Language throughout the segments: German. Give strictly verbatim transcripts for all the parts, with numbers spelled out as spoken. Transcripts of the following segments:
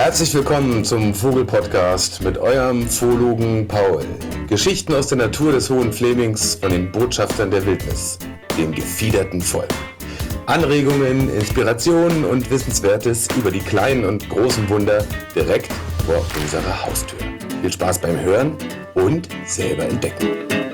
Herzlich willkommen zum Vogel-Podcast mit eurem Zoologen Paul. Geschichten aus der Natur des Hohen Flemings von den Botschaftern der Wildnis, dem gefiederten Volk. Anregungen, Inspirationen und Wissenswertes über die kleinen und großen Wunder direkt vor unserer Haustür. Viel Spaß beim Hören und selber entdecken.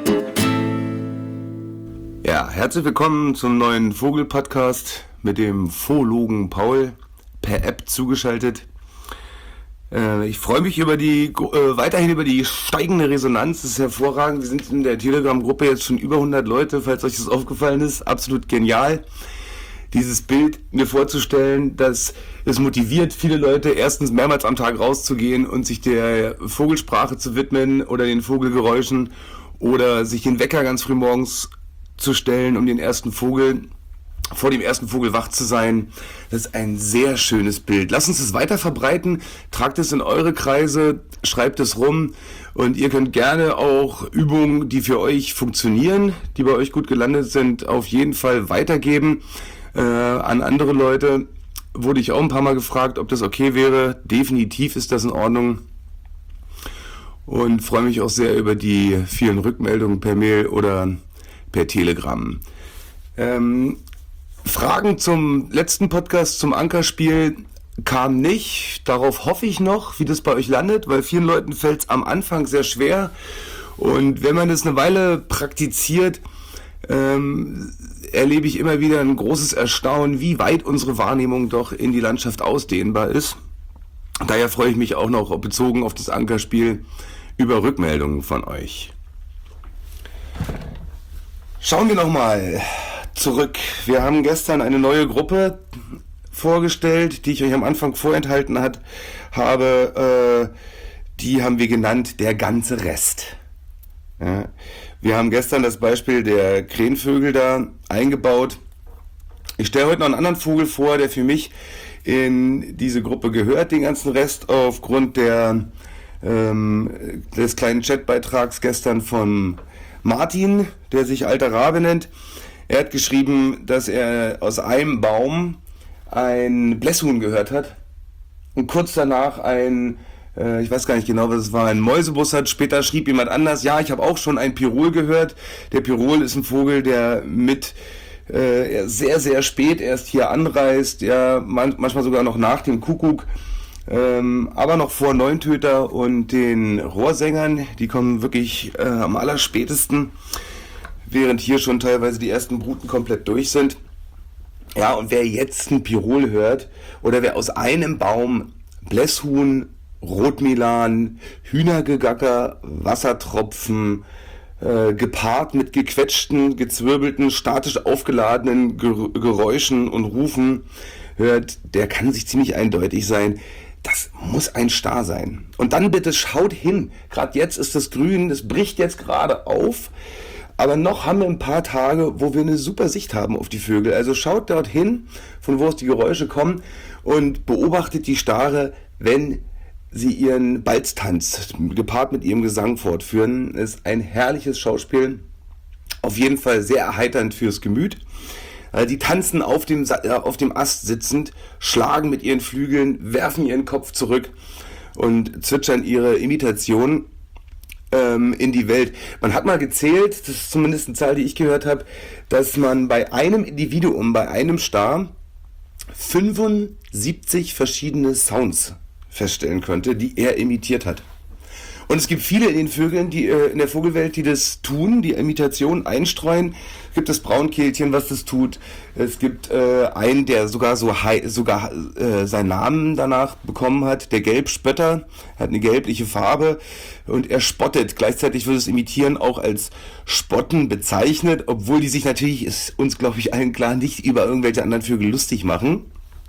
Ja, herzlich willkommen zum neuen Vogel-Podcast mit dem Zoologen Paul, per App zugeschaltet. Äh, ich freue mich über die äh, weiterhin über die steigende Resonanz. Das ist hervorragend. Wir sind in der Telegram-Gruppe jetzt schon über hundert Leute, falls euch das aufgefallen ist. Absolut genial, dieses Bild mir vorzustellen. Dass es motiviert viele Leute, erstens mehrmals am Tag rauszugehen und sich der Vogelsprache zu widmen oder den Vogelgeräuschen oder sich den Wecker ganz früh morgens zu stellen, um den ersten Vogel vor dem ersten Vogel wach zu sein. Das ist ein sehr schönes Bild. Lasst uns das weiter verbreiten, tragt es in eure Kreise, schreibt es rum und ihr könnt gerne auch Übungen, die für euch funktionieren, die bei euch gut gelandet sind, auf jeden Fall weitergeben äh, an andere Leute. Wurde ich auch ein paar Mal gefragt, ob das okay wäre. Definitiv ist das in Ordnung und freue mich auch sehr über die vielen Rückmeldungen per Mail oder per Telegram. Ähm, Fragen zum letzten Podcast, zum Ankerspiel, kam nicht. Darauf hoffe ich noch, wie das bei euch landet, weil vielen Leuten fällt es am Anfang sehr schwer. Und wenn man das eine Weile praktiziert, ähm, erlebe ich immer wieder ein großes Erstaunen, wie weit unsere Wahrnehmung doch in die Landschaft ausdehnbar ist. Daher freue ich mich auch noch, bezogen auf das Ankerspiel, über Rückmeldungen von euch. Schauen wir nochmal zurück. Wir haben gestern eine neue Gruppe vorgestellt, die ich euch am Anfang vorenthalten hat, habe. Äh, die haben wir genannt der ganze Rest. Ja. Wir haben gestern das Beispiel der Krähenvögel da eingebaut. Ich stelle heute noch einen anderen Vogel vor, der für mich in diese Gruppe gehört, den ganzen Rest, aufgrund der, ähm, des kleinen Chatbeitrags gestern von Martin, der sich Alter Rabe nennt. Er hat geschrieben, dass er aus einem Baum ein Blässhuhn gehört hat und kurz danach ein, äh, ich weiß gar nicht genau, was es war, ein Mäusebus hat. Später schrieb jemand anders, ja, ich habe auch schon ein Pirol gehört. Der Pirol ist ein Vogel, der mit äh, sehr, sehr spät erst hier anreist, ja, man, manchmal sogar noch nach dem Kuckuck, ähm, aber noch vor Neuntöter und den Rohrsängern. Die kommen wirklich äh, am allerspätesten, während hier schon teilweise die ersten Bruten komplett durch sind. Ja, und wer jetzt ein Pirol hört oder wer aus einem Baum Blässhuhn, Rotmilan, Hühnergegacker, Wassertropfen, äh, gepaart mit gequetschten, gezwirbelten, statisch aufgeladenen Ger- Geräuschen und Rufen hört, der kann sich ziemlich eindeutig sein, das muss ein Star sein. Und dann bitte schaut hin, gerade jetzt ist das Grün, das bricht jetzt gerade auf, aber noch haben wir ein paar Tage, wo wir eine super Sicht haben auf die Vögel. Also schaut dorthin, von wo aus die Geräusche kommen und beobachtet die Stare, wenn sie ihren Balztanz gepaart mit ihrem Gesang fortführen. Das ist ein herrliches Schauspiel, auf jeden Fall sehr erheiternd fürs Gemüt. Die tanzen auf dem, auf dem Ast sitzend, schlagen mit ihren Flügeln, werfen ihren Kopf zurück und zwitschern ihre Imitation in die Welt. Man hat mal gezählt, das ist zumindest eine Zahl, die ich gehört habe, dass man bei einem Individuum, bei einem Star fünfundsiebzig verschiedene Sounds feststellen könnte, die er imitiert hat. Und es gibt viele in den Vögeln, die äh, in der Vogelwelt, die das tun, die Imitation einstreuen. Es gibt das Braunkehlchen, was das tut. Es gibt äh, einen, der sogar so hei- sogar äh, seinen Namen danach bekommen hat, der Gelbspötter, hat eine gelbliche Farbe und er spottet. Gleichzeitig wird es Imitieren auch als Spotten bezeichnet, obwohl die sich natürlich, ist uns glaube ich allen klar, nicht über irgendwelche anderen Vögel lustig machen,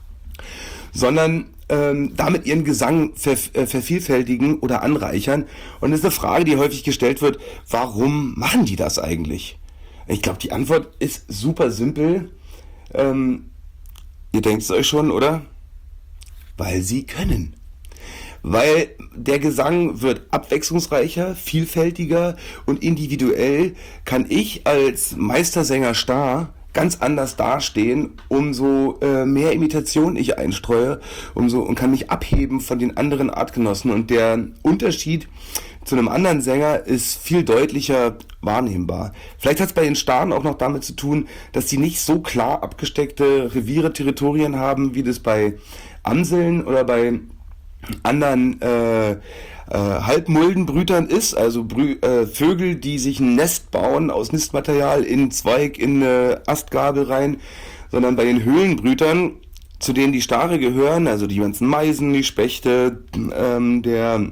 sondern ähm, damit ihren Gesang ver, äh, vervielfältigen oder anreichern. Und das ist eine Frage, die häufig gestellt wird, warum machen die das eigentlich? Ich glaube, die Antwort ist super simpel. Ähm, ihr denkt es euch schon, oder? Weil sie können. Weil der Gesang wird abwechslungsreicher, vielfältiger und individuell kann ich als Meistersänger Star ganz anders dastehen, umso äh, mehr Imitation ich einstreue, umso und kann mich abheben von den anderen Artgenossen. Und der Unterschied zu einem anderen Sänger ist viel deutlicher wahrnehmbar. Vielleicht hat es bei den Staren auch noch damit zu tun, dass sie nicht so klar abgesteckte Reviere, Territorien haben, wie das bei Amseln oder bei anderen äh, äh, Halbmuldenbrütern ist, also Brü äh, Vögel, die sich ein Nest bauen aus Nistmaterial in Zweig, in äh, Astgabel rein, sondern bei den Höhlenbrütern, zu denen die Stare gehören, also die ganzen Meisen, die Spechte, ähm, der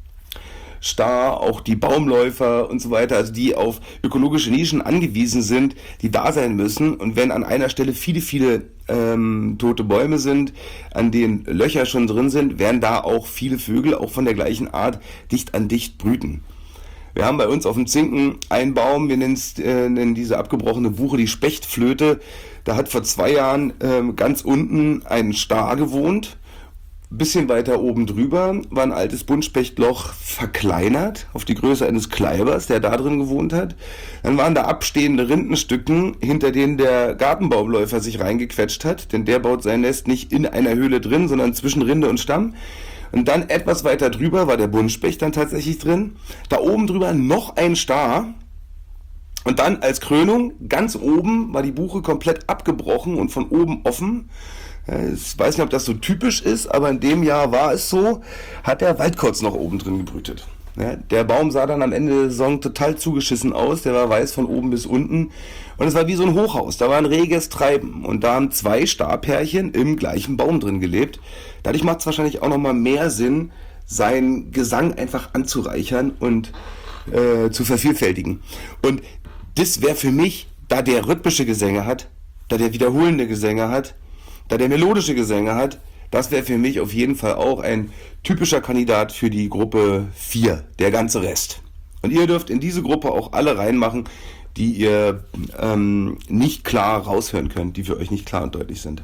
Star, auch die Baumläufer und so weiter, also die auf ökologische Nischen angewiesen sind, die da sein müssen. Und wenn an einer Stelle viele, viele ähm, tote Bäume sind, an denen Löcher schon drin sind, werden da auch viele Vögel, auch von der gleichen Art, dicht an dicht brüten. Wir haben bei uns auf dem Zinken einen Baum, wir nennen, äh, nennen diese abgebrochene Buche die Spechtflöte. Da hat vor zwei Jahren ähm, ganz unten ein Star gewohnt. Bisschen weiter oben drüber war ein altes Buntspechtloch verkleinert auf die Größe eines Kleibers, der da drin gewohnt hat. Dann waren da abstehende Rindenstücken, hinter denen der Gartenbaumläufer sich reingequetscht hat, denn der baut sein Nest nicht in einer Höhle drin, sondern zwischen Rinde und Stamm. Und dann etwas weiter drüber war der Buntspecht dann tatsächlich drin. Da oben drüber noch ein Star. Und dann als Krönung, ganz oben war die Buche komplett abgebrochen und von oben offen. Ich weiß nicht, ob das so typisch ist, aber in dem Jahr war es so, hat der Waldkotz noch oben drin gebrütet. Ja, der Baum sah dann am Ende der Saison total zugeschissen aus, der war weiß von oben bis unten und es war wie so ein Hochhaus, da war ein reges Treiben und da haben zwei Starpärchen im gleichen Baum drin gelebt. Dadurch macht es wahrscheinlich auch nochmal mehr Sinn, seinen Gesang einfach anzureichern und äh, zu vervielfältigen. Und das wäre für mich, da der rhythmische Gesänge hat, da der wiederholende Gesänge hat, da der melodische Gesänge hat, das wäre für mich auf jeden Fall auch ein typischer Kandidat für die Gruppe vier, der ganze Rest. Und ihr dürft in diese Gruppe auch alle reinmachen, die ihr ähm, nicht klar raushören könnt, die für euch nicht klar und deutlich sind.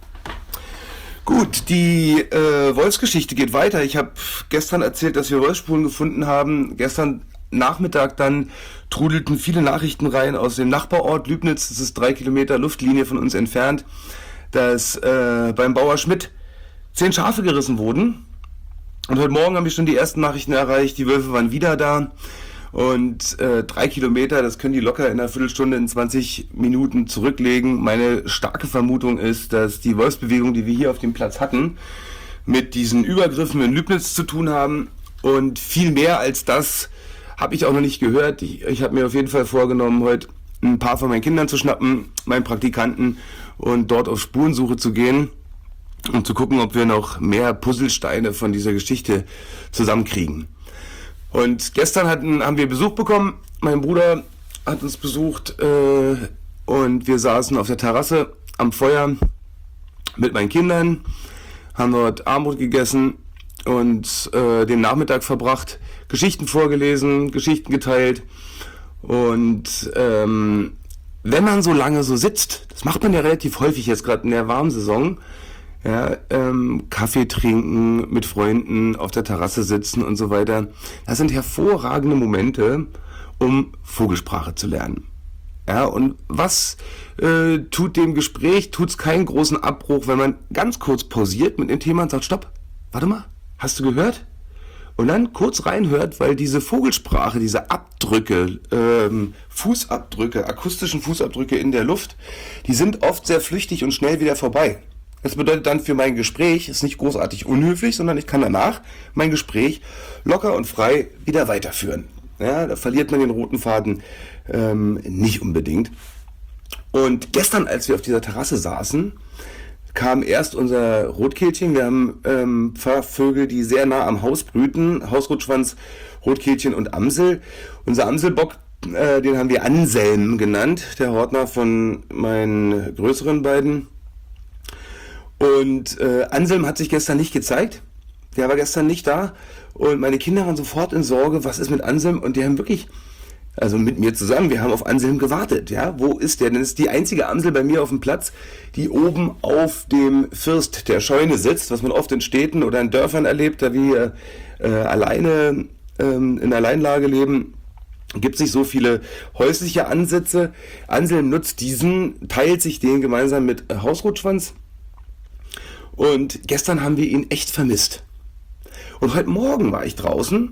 Gut, die äh, Wolfsgeschichte geht weiter. Ich habe gestern erzählt, dass wir Wolfsspuren gefunden haben. Gestern Nachmittag dann trudelten viele Nachrichten rein aus dem Nachbarort Lübnitz, das ist drei Kilometer Luftlinie von uns entfernt, dass äh, beim Bauer Schmidt zehn Schafe gerissen wurden. Und heute Morgen haben wir schon die ersten Nachrichten erreicht, die Wölfe waren wieder da. Und äh, drei Kilometer, das können die locker in einer Viertelstunde, in zwanzig Minuten zurücklegen. Meine starke Vermutung ist, dass die Wolfsbewegung, die wir hier auf dem Platz hatten, mit diesen Übergriffen in Lübnitz zu tun haben. Und viel mehr als das habe ich auch noch nicht gehört. Ich, ich habe mir auf jeden Fall vorgenommen, heute ein paar von meinen Kindern zu schnappen, meinen Praktikanten, und dort auf Spurensuche zu gehen, um zu gucken, ob wir noch mehr Puzzlesteine von dieser Geschichte zusammenkriegen. Und gestern hatten, haben wir Besuch bekommen. Mein Bruder hat uns besucht äh, und wir saßen auf der Terrasse am Feuer mit meinen Kindern, haben dort Abendbrot gegessen und äh, den Nachmittag verbracht, Geschichten vorgelesen, Geschichten geteilt. Und ähm, wenn man so lange so sitzt, das macht man ja relativ häufig jetzt gerade in der warmen Saison, ja, ähm, Kaffee trinken, mit Freunden auf der Terrasse sitzen und so weiter, das sind hervorragende Momente, um Vogelsprache zu lernen. Ja, und was äh, tut dem Gespräch, tut es keinen großen Abbruch, wenn man ganz kurz pausiert mit dem Thema und sagt, stopp, warte mal, hast du gehört? Und dann kurz reinhört, weil diese Vogelsprache, diese Abdrücke, ähm, Fußabdrücke, akustischen Fußabdrücke in der Luft, die sind oft sehr flüchtig und schnell wieder vorbei. Das bedeutet dann für mein Gespräch, ist nicht großartig unhöflich, sondern ich kann danach mein Gespräch locker und frei wieder weiterführen. Ja, da verliert man den roten Faden ähm, nicht unbedingt. Und gestern, als wir auf dieser Terrasse saßen, kam erst unser Rotkehlchen. Wir haben ähm, Pfarrvögel, die sehr nah am Haus brüten. Hausrotschwanz, Rotkehlchen und Amsel. Unser Amselbock, äh, den haben wir Anselm genannt, der Hortner von meinen größeren beiden. Und äh, Anselm hat sich gestern nicht gezeigt. Der war gestern nicht da. Und meine Kinder waren sofort in Sorge, was ist mit Anselm? Und die haben wirklich, also mit mir zusammen, wir haben auf Anselm gewartet. Ja, wo ist der? Denn es ist die einzige Amsel bei mir auf dem Platz, die oben auf dem First der Scheune sitzt, was man oft in Städten oder in Dörfern erlebt, da wir äh, alleine ähm, in Alleinlage leben. Gibt es nicht so viele häusliche Ansätze. Anselm nutzt diesen, teilt sich den gemeinsam mit Hausrotschwanz. Und gestern haben wir ihn echt vermisst. Und heute Morgen war ich draußen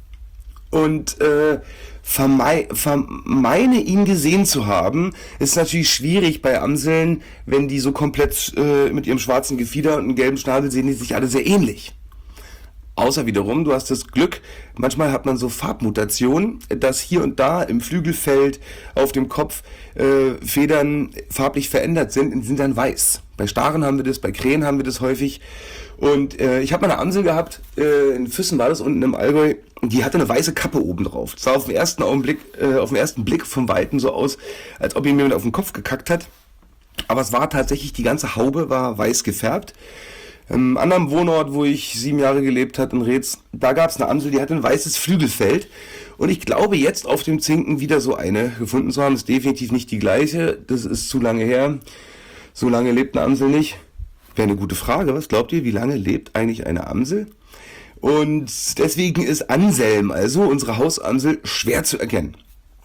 und äh, vermei vermeine ihn gesehen zu haben. Ist natürlich schwierig bei Amseln, wenn die so komplett äh, mit ihrem schwarzen Gefieder und einem gelben Schnabel sehen, die sich alle sehr ähnlich. Außer wiederum, du hast das Glück, manchmal hat man so Farbmutationen, dass hier und da im Flügelfeld, auf dem Kopf äh, Federn farblich verändert sind und sind dann weiß. Bei Staren haben wir das, bei Krähen haben wir das häufig. Und äh, ich habe mal eine Amsel gehabt, äh, in Füssen war das, unten im Allgäu, die hatte eine weiße Kappe oben drauf. Das sah auf den ersten Augenblick, äh, auf den ersten Blick vom Weiten so aus, als ob ihm jemand auf den Kopf gekackt hat. Aber es war tatsächlich, die ganze Haube war weiß gefärbt. Im anderen Wohnort, wo ich sieben Jahre gelebt habe, in Reetz, da gab es eine Amsel, die hatte ein weißes Flügelfeld. Und ich glaube, jetzt auf dem Zinken wieder so eine gefunden zu haben, ist definitiv nicht die gleiche. Das ist zu lange her. So lange lebt eine Amsel nicht. Wäre eine gute Frage. Was glaubt ihr, wie lange lebt eigentlich eine Amsel? Und deswegen ist Anselm, also unsere Hausamsel, schwer zu erkennen.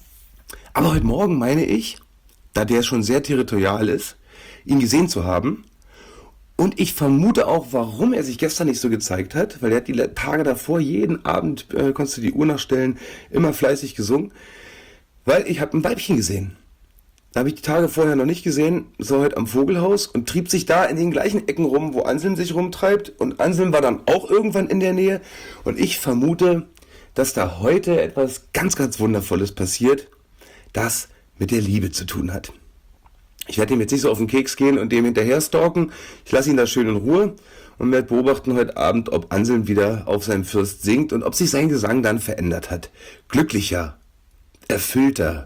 Aber heute Morgen meine ich, da der schon sehr territorial ist, ihn gesehen zu haben. Und ich vermute auch, warum er sich gestern nicht so gezeigt hat, weil er hat die Tage davor jeden Abend, äh, konntest du die Uhr nachstellen, immer fleißig gesungen, weil ich habe ein Weibchen gesehen. Da habe ich die Tage vorher noch nicht gesehen, ist er heute am Vogelhaus und trieb sich da in den gleichen Ecken rum, wo Anselm sich rumtreibt. Und Anselm war dann auch irgendwann in der Nähe. Und ich vermute, dass da heute etwas ganz, ganz Wundervolles passiert, das mit der Liebe zu tun hat. Ich werde ihm jetzt nicht so auf den Keks gehen und dem hinterher stalken. Ich lasse ihn da schön in Ruhe und werde beobachten heute Abend, ob Anselm wieder auf seinem Fürst singt und ob sich sein Gesang dann verändert hat. Glücklicher, erfüllter,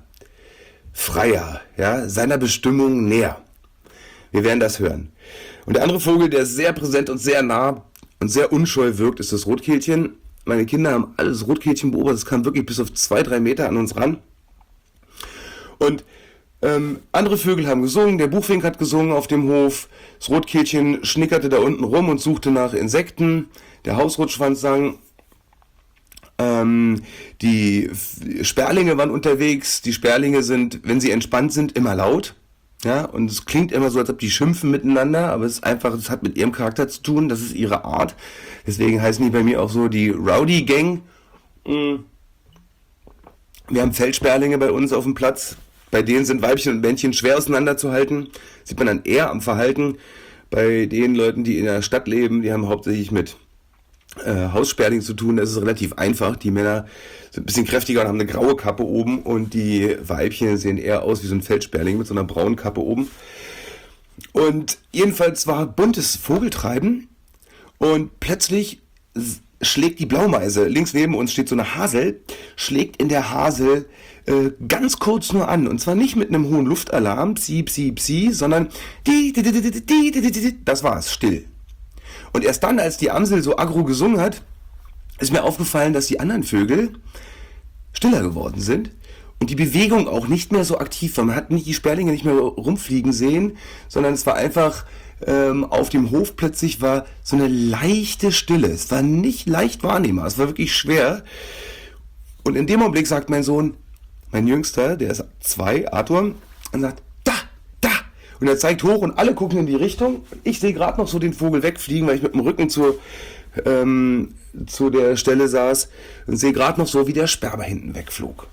freier, ja, seiner Bestimmung näher. Wir werden das hören. Und der andere Vogel, der sehr präsent und sehr nah und sehr unscheu wirkt, ist das Rotkehlchen. Meine Kinder haben alles Rotkehlchen beobachtet. Es kam wirklich bis auf zwei, drei Meter an uns ran. Und Ähm, andere Vögel haben gesungen, der Buchfink hat gesungen auf dem Hof, das Rotkehlchen schnickerte da unten rum und suchte nach Insekten, der Hausrotschwanz sang, ähm, die Sperlinge waren unterwegs, die Sperlinge sind, wenn sie entspannt sind, immer laut, ja, und es klingt immer so, als ob die schimpfen miteinander, aber es ist einfach, es hat mit ihrem Charakter zu tun, das ist ihre Art, deswegen heißen die bei mir auch so die Rowdy Gang. Wir haben Feldsperlinge bei uns auf dem Platz. Bei denen sind Weibchen und Männchen schwer auseinanderzuhalten. Sieht man dann eher am Verhalten. Bei den Leuten, die in der Stadt leben, die haben hauptsächlich mit äh, Haussperlingen zu tun. Das ist relativ einfach. Die Männer sind ein bisschen kräftiger und haben eine graue Kappe oben. Und die Weibchen sehen eher aus wie so ein Feldsperling mit so einer braunen Kappe oben. Und jedenfalls war buntes Vogeltreiben. Und plötzlich schlägt die Blaumeise, links neben uns steht so eine Hasel, schlägt in der Hasel äh, ganz kurz nur an. Und zwar nicht mit einem hohen Luftalarm, psi, psi, psi, sondern die, die, die, die, die, die, die, die, das war's, still. Und erst dann, als die Amsel so aggro gesungen hat, ist mir aufgefallen, dass die anderen Vögel stiller geworden sind und die Bewegung auch nicht mehr so aktiv war. Man hat nicht die Sperlinge nicht mehr rumfliegen sehen, sondern es war einfach ähm, auf dem Hof plötzlich war so eine leichte Stille. Es war nicht leicht wahrnehmbar, es war wirklich schwer. Und in dem Augenblick sagt mein Sohn, mein Jüngster, der ist zwei, Arthur, und sagt, da, da. Und er zeigt hoch und alle gucken in die Richtung. Ich sehe gerade noch so den Vogel wegfliegen, weil ich mit dem Rücken zur, ähm, zu der Stelle saß und sehe gerade noch so, wie der Sperber hinten wegflog.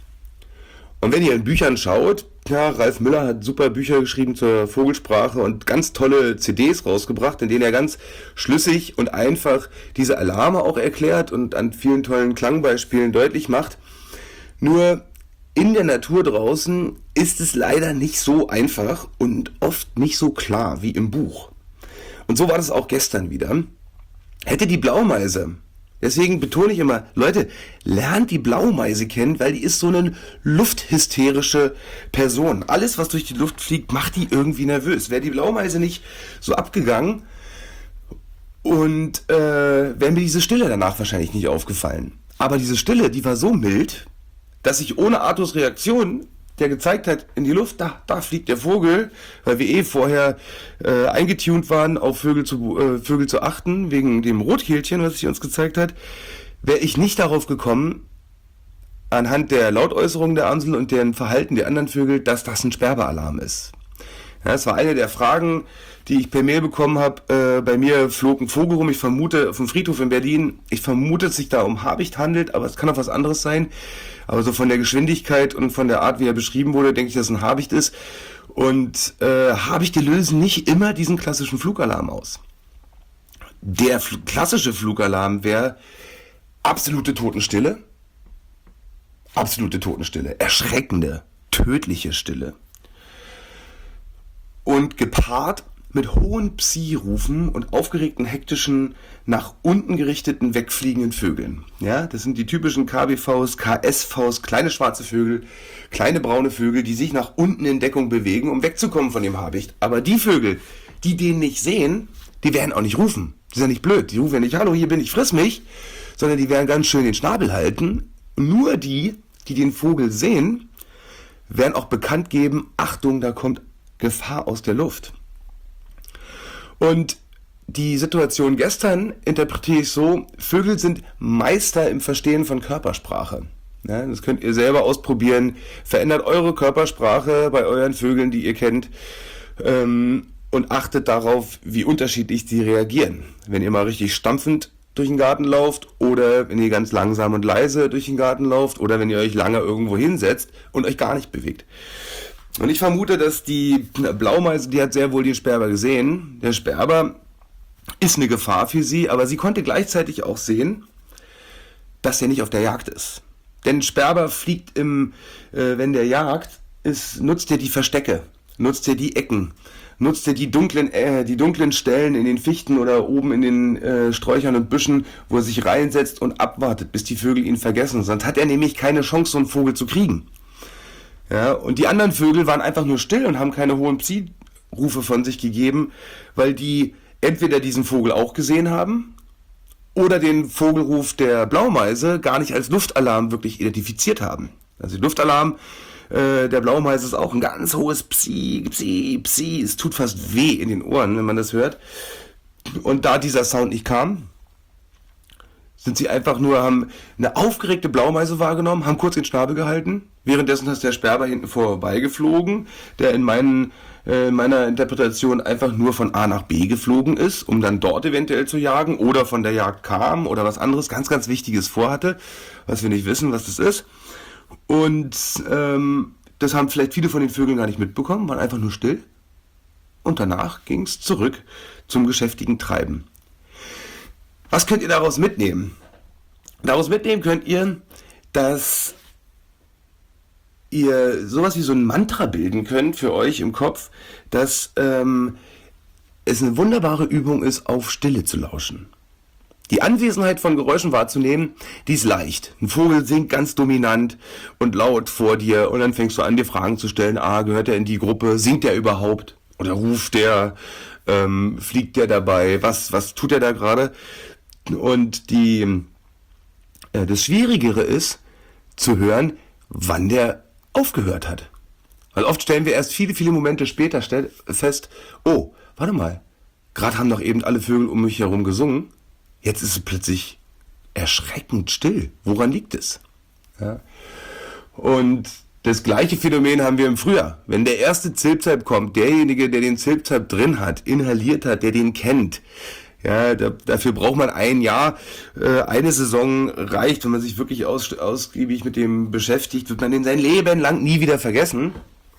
Und wenn ihr in Büchern schaut, ja, Ralf Müller hat super Bücher geschrieben zur Vogelsprache und ganz tolle C Ds rausgebracht, in denen er ganz schlüssig und einfach diese Alarme auch erklärt und an vielen tollen Klangbeispielen deutlich macht. Nur in der Natur draußen ist es leider nicht so einfach und oft nicht so klar wie im Buch. Und so war das auch gestern wieder. Hätte die Blaumeise, deswegen betone ich immer, Leute, lernt die Blaumeise kennen, weil die ist so eine lufthysterische Person. Alles, was durch die Luft fliegt, macht die irgendwie nervös. Wäre die Blaumeise nicht so abgegangen und äh, wäre mir diese Stille danach wahrscheinlich nicht aufgefallen. Aber diese Stille, die war so mild, dass ich ohne Arthurs Reaktion, der gezeigt hat, in die Luft, da, da fliegt der Vogel, weil wir eh vorher äh, eingetunt waren, auf Vögel zu, äh, Vögel zu achten, wegen dem Rotkehlchen, was sich uns gezeigt hat, wäre ich nicht darauf gekommen, anhand der Lautäußerung der Amsel und deren Verhalten der anderen Vögel, dass das ein Sperberalarm ist. Ja, das war eine der Fragen, die ich per Mail bekommen habe. Äh, bei mir flog ein Vogel rum, ich vermute, auf dem Friedhof in Berlin. Ich vermute, dass es sich da um Habicht handelt, aber es kann auch was anderes sein. Aber so von der Geschwindigkeit und von der Art, wie er beschrieben wurde, denke ich, dass es ein Habicht ist. Und äh, Habichte lösen nicht immer diesen klassischen Flugalarm aus. Der fl- klassische Flugalarm wäre absolute Totenstille. Absolute Totenstille. Erschreckende, tödliche Stille. Und gepaart mit hohen Psi-Rufen und aufgeregten, hektischen, nach unten gerichteten, wegfliegenden Vögeln. Ja, das sind die typischen K B Vs, K S Vs, kleine schwarze Vögel, kleine braune Vögel, die sich nach unten in Deckung bewegen, um wegzukommen von dem Habicht. Aber die Vögel, die den nicht sehen, die werden auch nicht rufen. Die sind ja nicht blöd. Die rufen ja nicht, hallo, hier bin ich, friss mich, sondern die werden ganz schön den Schnabel halten. Nur die, die den Vogel sehen, werden auch bekannt geben, Achtung, da kommt Gefahr aus der Luft. Und die Situation gestern interpretiere ich so, Vögel sind Meister im Verstehen von Körpersprache. Ja, das könnt ihr selber ausprobieren. Verändert eure Körpersprache bei euren Vögeln, die ihr kennt, ähm, und achtet darauf, wie unterschiedlich sie reagieren. Wenn ihr mal richtig stampfend durch den Garten lauft oder wenn ihr ganz langsam und leise durch den Garten lauft oder wenn ihr euch lange irgendwo hinsetzt und euch gar nicht bewegt. Und ich vermute, dass die Blaumeise, die hat sehr wohl den Sperber gesehen. Der Sperber ist eine Gefahr für sie, aber sie konnte gleichzeitig auch sehen, dass er nicht auf der Jagd ist. Denn Sperber fliegt im, äh, wenn der jagt, ist, nutzt er die Verstecke, nutzt er die Ecken, nutzt er die dunklen, äh, die dunklen Stellen in den Fichten oder oben in den äh, Sträuchern und Büschen, wo er sich reinsetzt und abwartet, bis die Vögel ihn vergessen. Sonst hat er nämlich keine Chance, so einen Vogel zu kriegen. Ja, und die anderen Vögel waren einfach nur still und haben keine hohen Psi-Rufe von sich gegeben, weil die entweder diesen Vogel auch gesehen haben oder den Vogelruf der Blaumeise gar nicht als Luftalarm wirklich identifiziert haben. Also der Luftalarm äh, der Blaumeise ist auch ein ganz hohes Psi, Psi, Psi. Es tut fast weh in den Ohren, wenn man das hört. Und da dieser Sound nicht kam, sind sie einfach nur, haben eine aufgeregte Blaumeise wahrgenommen, haben kurz den Schnabel gehalten. Währenddessen ist der Sperber hinten vorbeigeflogen, der in, meinen, äh, in meiner Interpretation einfach nur von A nach B geflogen ist, um dann dort eventuell zu jagen oder von der Jagd kam oder was anderes ganz, ganz Wichtiges vorhatte, was wir nicht wissen, was das ist. Und ähm, das haben vielleicht viele von den Vögeln gar nicht mitbekommen, waren einfach nur still. Und danach ging es zurück zum geschäftigen Treiben. Was könnt ihr daraus mitnehmen? Daraus mitnehmen könnt ihr, dass ihr sowas wie so ein Mantra bilden könnt für euch im Kopf, dass ähm, es eine wunderbare Übung ist, auf Stille zu lauschen. Die Anwesenheit von Geräuschen wahrzunehmen, die ist leicht. Ein Vogel singt ganz dominant und laut vor dir und dann fängst du an, dir Fragen zu stellen. Ah, gehört er in die Gruppe? Singt er überhaupt? Oder ruft der? Ähm, fliegt der dabei? Was, was tut er da gerade? Und die, äh, das Schwierigere ist, zu hören, wann der aufgehört hat. Weil oft stellen wir erst viele, viele Momente später stell, fest, oh, warte mal, gerade haben doch eben alle Vögel um mich herum gesungen, jetzt ist es plötzlich erschreckend still. Woran liegt es? Ja. Und das gleiche Phänomen haben wir im Frühjahr. Wenn der erste Zilpzalp kommt, derjenige, der den Zilpzalp drin hat, inhaliert hat, der den kennt, ja, da, dafür braucht man ein Jahr, äh, eine Saison reicht, wenn man sich wirklich aus, ausgiebig mit dem beschäftigt, wird man den sein Leben lang nie wieder vergessen.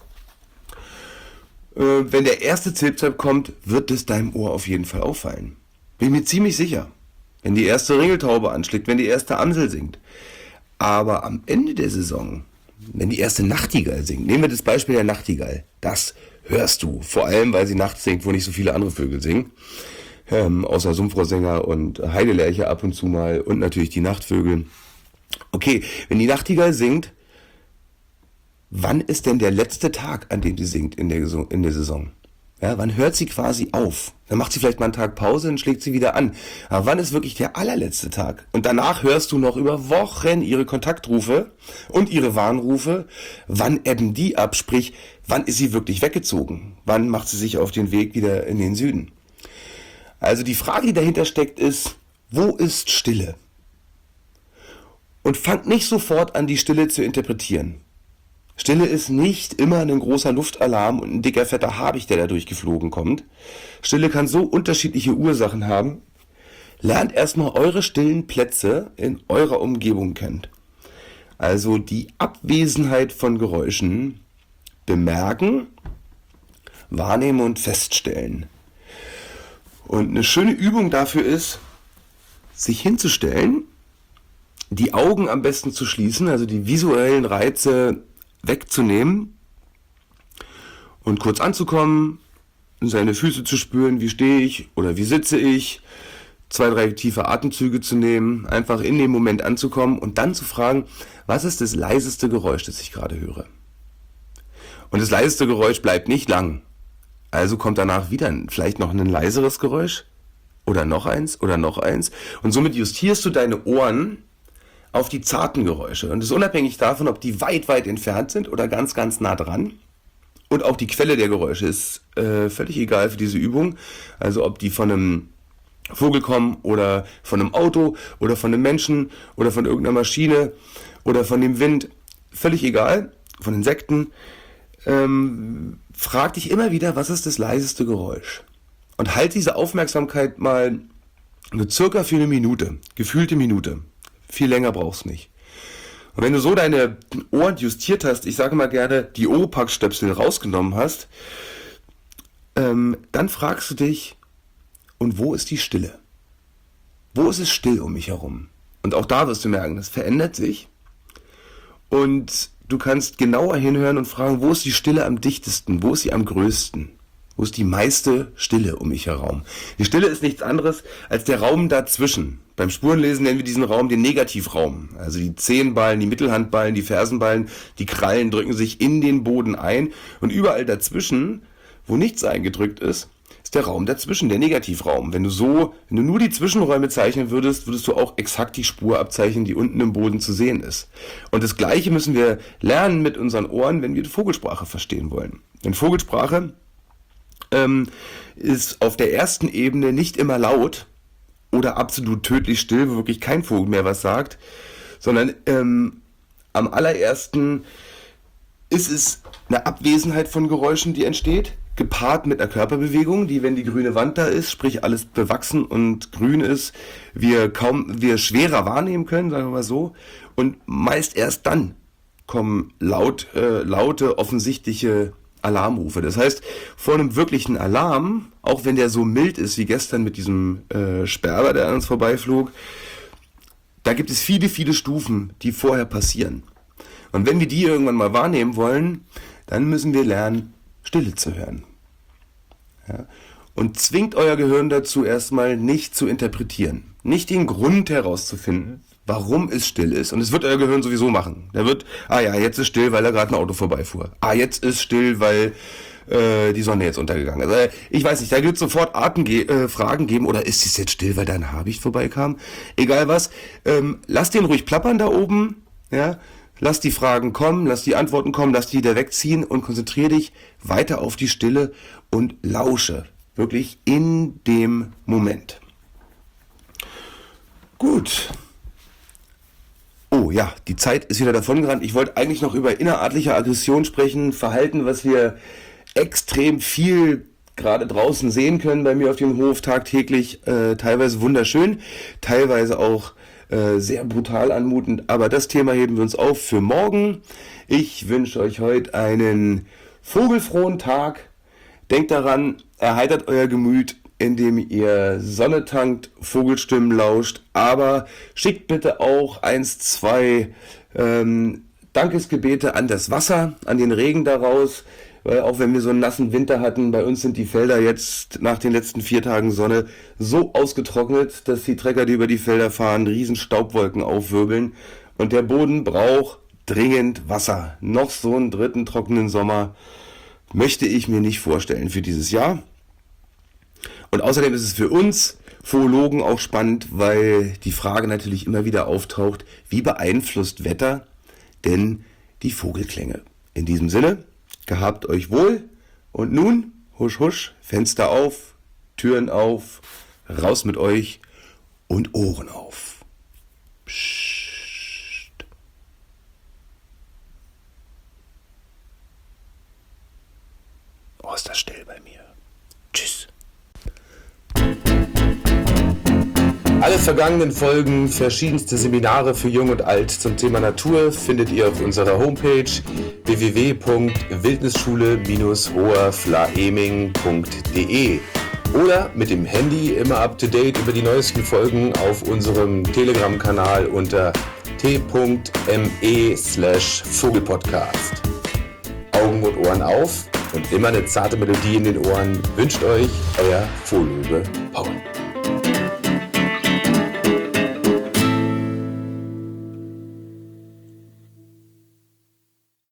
Äh, wenn der erste Zilpzalp kommt, wird es deinem Ohr auf jeden Fall auffallen. Bin mir ziemlich sicher. Wenn die erste Ringeltaube anschlägt, wenn die erste Amsel singt. Aber am Ende der Saison, wenn die erste Nachtigall singt, nehmen wir das Beispiel der Nachtigall, das hörst du, vor allem, weil sie nachts singt, wo nicht so viele andere Vögel singen. Ähm, außer Sumpfrohrsänger und Heidelerche ab und zu mal und natürlich die Nachtvögel. Okay, wenn die Nachtigall singt, wann ist denn der letzte Tag, an dem sie singt in der, in der Saison? Ja, wann hört sie quasi auf? Dann macht sie vielleicht mal einen Tag Pause und schlägt sie wieder an. Aber wann ist wirklich der allerletzte Tag? Und danach hörst du noch über Wochen ihre Kontaktrufe und ihre Warnrufe. Wann ebben die ab? Sprich, wann ist sie wirklich weggezogen? Wann macht sie sich auf den Weg wieder in den Süden? Also die Frage, die dahinter steckt, ist, wo ist Stille? Und fangt nicht sofort an, die Stille zu interpretieren. Stille ist nicht immer ein großer Luftalarm und ein dicker, fetter Habicht, der da durchgeflogen kommt. Stille kann so unterschiedliche Ursachen haben. Lernt erstmal eure stillen Plätze in eurer Umgebung kennen. Also die Abwesenheit von Geräuschen bemerken, wahrnehmen und feststellen. Und eine schöne Übung dafür ist, sich hinzustellen, die Augen am besten zu schließen, also die visuellen Reize wegzunehmen und kurz anzukommen, seine Füße zu spüren, wie stehe ich oder wie sitze ich, zwei, drei tiefe Atemzüge zu nehmen, einfach in dem Moment anzukommen und dann zu fragen, was ist das leiseste Geräusch, das ich gerade höre? Und das leiseste Geräusch bleibt nicht lang. Also kommt danach wieder vielleicht noch ein leiseres Geräusch oder noch eins oder noch eins. Und somit justierst du deine Ohren auf die zarten Geräusche. Und das ist unabhängig davon, ob die weit, weit entfernt sind oder ganz, ganz nah dran. Und auch die Quelle der Geräusche ist äh, völlig egal für diese Übung. Also ob die von einem Vogel kommen oder von einem Auto oder von einem Menschen oder von irgendeiner Maschine oder von dem Wind. Völlig egal, von Insekten. Ähm, frag dich immer wieder, was ist das leiseste Geräusch? Und halt diese Aufmerksamkeit mal nur circa für eine Minute, gefühlte Minute. Viel länger brauchst du nicht. Und wenn du so deine Ohren justiert hast, ich sage mal gerne, die Oropax-Stöpsel rausgenommen hast, ähm, dann fragst du dich, und wo ist die Stille? Wo ist es still um mich herum? Und auch da wirst du merken, das verändert sich. Und du kannst genauer hinhören und fragen, wo ist die Stille am dichtesten? Wo ist sie am größten? Wo ist die meiste Stille um mich herum? Die Stille ist nichts anderes als der Raum dazwischen. Beim Spurenlesen nennen wir diesen Raum den Negativraum. Also die Zehenballen, die Mittelhandballen, die Fersenballen, die Krallen drücken sich in den Boden ein. Und überall dazwischen, wo nichts eingedrückt ist, ist der Raum dazwischen, der Negativraum. Wenn du so, wenn du nur die Zwischenräume zeichnen würdest, würdest du auch exakt die Spur abzeichnen, die unten im Boden zu sehen ist. Und das Gleiche müssen wir lernen mit unseren Ohren, wenn wir die Vogelsprache verstehen wollen. Denn Vogelsprache ähm, ist auf der ersten Ebene nicht immer laut oder absolut tödlich still, wo wirklich kein Vogel mehr was sagt, sondern ähm, am allerersten ist es eine Abwesenheit von Geräuschen, die entsteht, gepaart mit einer Körperbewegung, die, wenn die grüne Wand da ist, sprich alles bewachsen und grün ist, wir kaum, wir schwerer wahrnehmen können, sagen wir mal so. Und meist erst dann kommen laut, äh, laute, offensichtliche Alarmrufe. Das heißt, vor einem wirklichen Alarm, auch wenn der so mild ist wie gestern mit diesem äh, Sperber, der an uns vorbeiflog, da gibt es viele, viele Stufen, die vorher passieren. Und wenn wir die irgendwann mal wahrnehmen wollen, dann müssen wir lernen, Stille zu hören. Ja? Und zwingt euer Gehirn dazu, erstmal nicht zu interpretieren, nicht den Grund herauszufinden, warum es still ist. Und es wird euer Gehirn sowieso machen. Der wird, ah ja, jetzt ist still, weil da gerade ein Auto vorbeifuhr. Ah, jetzt ist still, weil äh, die Sonne jetzt untergegangen ist. Also, ich weiß nicht, da wird es sofort Arten ge- äh, Fragen geben, oder ist es jetzt still, weil da ein Habicht vorbeikam? Egal was, ähm, lasst den ruhig plappern da oben, ja. Lass die Fragen kommen, lass die Antworten kommen, lass die da wegziehen und konzentriere dich weiter auf die Stille und lausche. Wirklich in dem Moment. Gut. Oh ja, die Zeit ist wieder davongerannt. Ich wollte eigentlich noch über innerartliche Aggression sprechen, Verhalten, was wir extrem viel gerade draußen sehen können bei mir auf dem Hof tagtäglich. Äh, teilweise wunderschön, teilweise auch Äh, sehr brutal anmutend, aber das Thema heben wir uns auf für morgen. Ich wünsche euch heute einen vogelfrohen Tag. Denkt daran, erheitert euer Gemüt, indem ihr Sonne tankt, Vogelstimmen lauscht, aber schickt bitte auch eins, zwei ähm, Dankesgebete an das Wasser, an den Regen daraus, weil auch wenn wir so einen nassen Winter hatten, bei uns sind die Felder jetzt nach den letzten vier Tagen Sonne so ausgetrocknet, dass die Trecker, die über die Felder fahren, riesen Staubwolken aufwirbeln und der Boden braucht dringend Wasser. Noch so einen dritten trockenen Sommer möchte ich mir nicht vorstellen für dieses Jahr. Und außerdem ist es für uns Philologen auch spannend, weil die Frage natürlich immer wieder auftaucht, wie beeinflusst Wetter denn die Vogelklänge? In diesem Sinne, gehabt euch wohl und nun, husch husch, Fenster auf, Türen auf, raus mit euch und Ohren auf. Psst. Alle vergangenen Folgen, verschiedenste Seminare für Jung und Alt zum Thema Natur findet ihr auf unserer Homepage w w w punkt wildnisschule Bindestrich hoherflaeming punkt de oder mit dem Handy immer up to date über die neuesten Folgen auf unserem Telegram-Kanal unter t.me slash Vogelpodcast. Augen und Ohren auf und immer eine zarte Melodie in den Ohren wünscht euch euer Fohllöwe Paul.